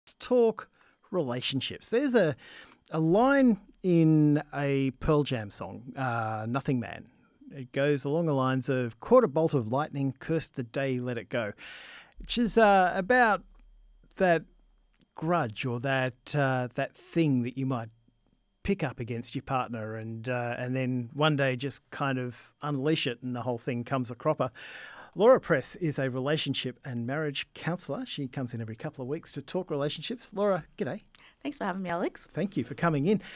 Talk relationships. There's a line in a Pearl Jam song, Nothing Man. It goes along the lines of caught a bolt of lightning, cursed the day, let it go, which is about that grudge or that thing that you might pick up against your partner and then one day just kind of unleash it and the whole thing comes a cropper. Laura Press is a relationship and marriage counsellor. She comes in every couple of weeks to talk relationships. Laura, g'day. Thanks for having me, Alex. Thank you for coming in.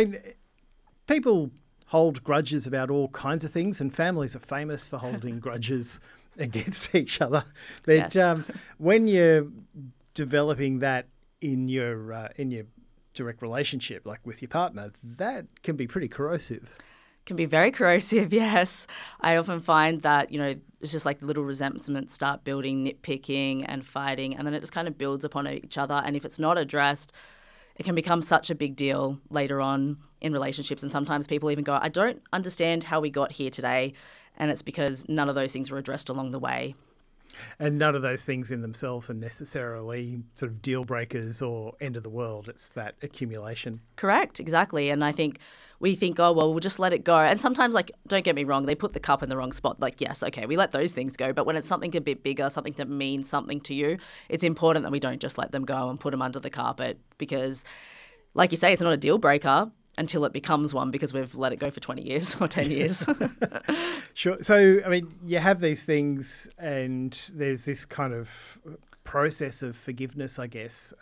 People hold grudges about all kinds of things, and families are famous for holding grudges against each other. But Yes. When you're developing that in your direct relationship, like with your partner, that can be pretty corrosive. Can be very corrosive, yes. I often find that, it's just like little resentments start building, nitpicking and fighting, and then it just kind of builds upon each other. And if it's not addressed, it can become such a big deal later on in relationships. And sometimes people even go, I don't understand how we got here today. And it's because none of those things were addressed along the way. And none of those things in themselves are necessarily sort of deal breakers or end of the world. It's that accumulation. Correct, exactly. And I think we think, oh, well, we'll just let it go. And sometimes, don't get me wrong, they put the cup in the wrong spot. Yes, okay, we let those things go. But when it's something a bit bigger, something that means something to you, it's important that we don't just let them go and put them under the carpet because, like you say, it's not a deal breaker until it becomes one because we've let it go for 20 years or 10 years. Sure. So, you have these things and there's this kind of process of forgiveness, I guess,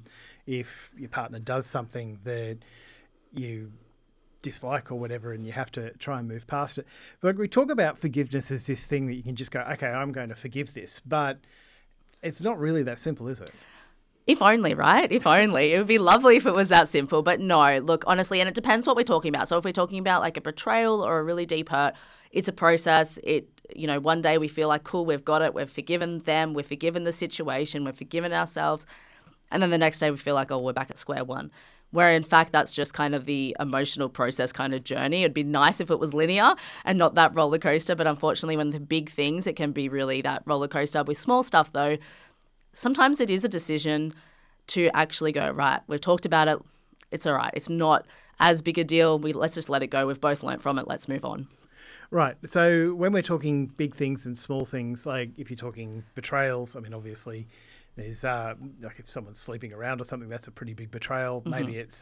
if your partner does something that you dislike or whatever and you have to try and move past it. But we talk about forgiveness as this thing that you can just go, okay, I'm going to forgive this. But it's not really that simple, is it? If only, right? If only. It would be lovely if it was that simple. But no, look, honestly, and it depends what we're talking about. So if we're talking about like a betrayal or a really deep hurt, it's a process. One day we feel like, cool, we've got it. We've forgiven them. We've forgiven the situation. We've forgiven ourselves. And then the next day we feel like, oh, we're back at square one. Where in fact, that's just kind of the emotional process kind of journey. It'd be nice if it was linear and not that roller coaster. But unfortunately, when the big things, it can be really that roller coaster. With small stuff, though, sometimes it is a decision to actually go, right, we've talked about it. It's all right. It's not as big a deal. Let's just let it go. We've both learnt from it. Let's move on. Right. So when we're talking big things and small things, like if you're talking betrayals, obviously there's like if someone's sleeping around or something, that's a pretty big betrayal. Mm-hmm. Maybe it's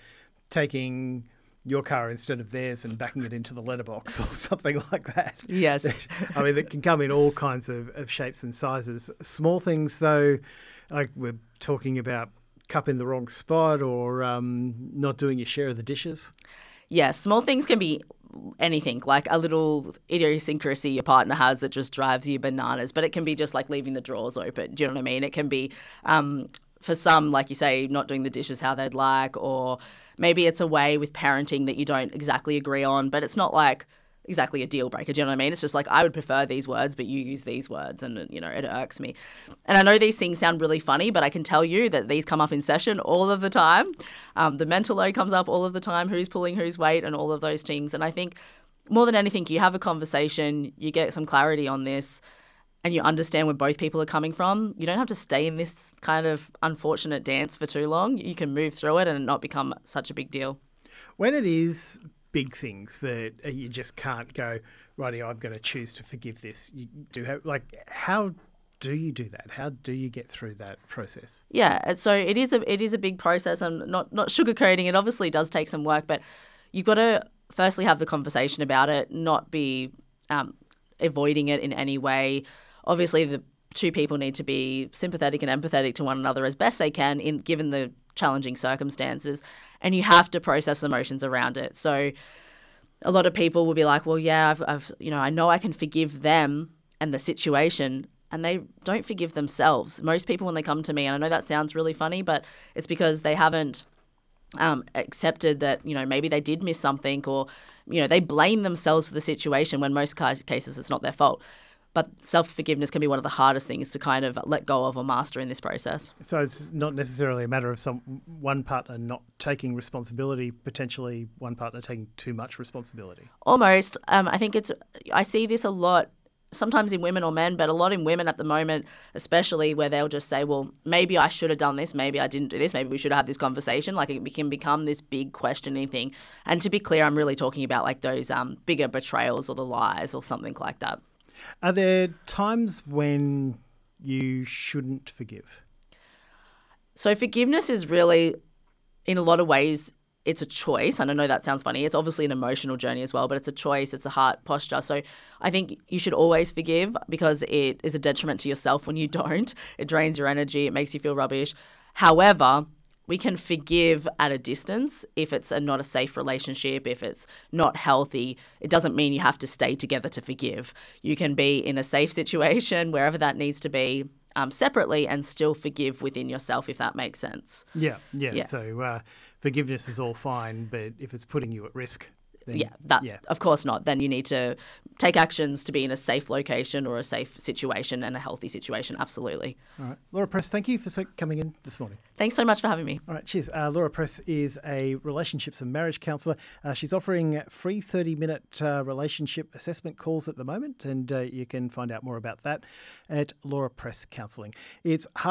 taking your car instead of theirs and backing it into the letterbox or something like that. Yes. That can come in all kinds of shapes and sizes. Small things, though, like we're talking about cup in the wrong spot or not doing your share of the dishes. Yeah, small things can be anything, like a little idiosyncrasy your partner has that just drives you bananas, but it can be just like leaving the drawers open. Do you know what I mean? It can be, for some, like you say, not doing the dishes how they'd like, or maybe it's a way with parenting that you don't exactly agree on, but it's not like exactly a deal breaker. Do you know what I mean? It's just like, I would prefer these words, but you use these words and, it irks me. And I know these things sound really funny, but I can tell you that these come up in session all of the time. The mental load comes up all of the time, who's pulling whose weight and all of those things. And I think more than anything, you have a conversation, you get some clarity on this, and you understand where both people are coming from. You don't have to stay in this kind of unfortunate dance for too long. You can move through it and it not become such a big deal. When it is big things that you just can't go, righty, I'm going to choose to forgive this. You do have, how do you do that? How do you get through that process? Yeah, so it is a big process. I'm not sugarcoating. It obviously does take some work, but you've got to firstly have the conversation about it, not be avoiding it in any way. Obviously, the two people need to be sympathetic and empathetic to one another as best they can, given the challenging circumstances, and you have to process emotions around it. So a lot of people will be like, well, yeah, I know I can forgive them and the situation, and they don't forgive themselves. Most people, when they come to me, and I know that sounds really funny, but it's because they haven't accepted that, maybe they did miss something, or, they blame themselves for the situation when most cases it's not their fault. But self-forgiveness can be one of the hardest things to kind of let go of or master in this process. So it's not necessarily a matter of one partner not taking responsibility, potentially one partner taking too much responsibility. Almost. I think I see this a lot sometimes in women or men, but a lot in women at the moment, especially, where they'll just say, well, maybe I should have done this, maybe I didn't do this, maybe we should have had this conversation. Like, it can become this big questioning thing. And to be clear, I'm really talking about like those bigger betrayals or the lies or something like that. Are there times when you shouldn't forgive? So forgiveness is really, in a lot of ways, it's a choice. And I know that sounds funny. It's obviously an emotional journey as well, but it's a choice. It's a heart posture. So I think you should always forgive, because it is a detriment to yourself when you don't. It drains your energy. It makes you feel rubbish. However, we can forgive at a distance if it's not a safe relationship, if it's not healthy. It doesn't mean you have to stay together to forgive. You can be in a safe situation, wherever that needs to be, separately, and still forgive within yourself, if that makes sense. Yeah. So forgiveness is all fine, but if it's putting you at risk, then, of course not. Then you need to take actions to be in a safe location or a safe situation and a healthy situation. Absolutely. All right. Laura Press, thank you for coming in this morning. Thanks so much for having me. All right, cheers. Laura Press is a relationships and marriage counsellor. She's offering free 30-minute relationship assessment calls at the moment, and you can find out more about that at Laura Press Counselling. It's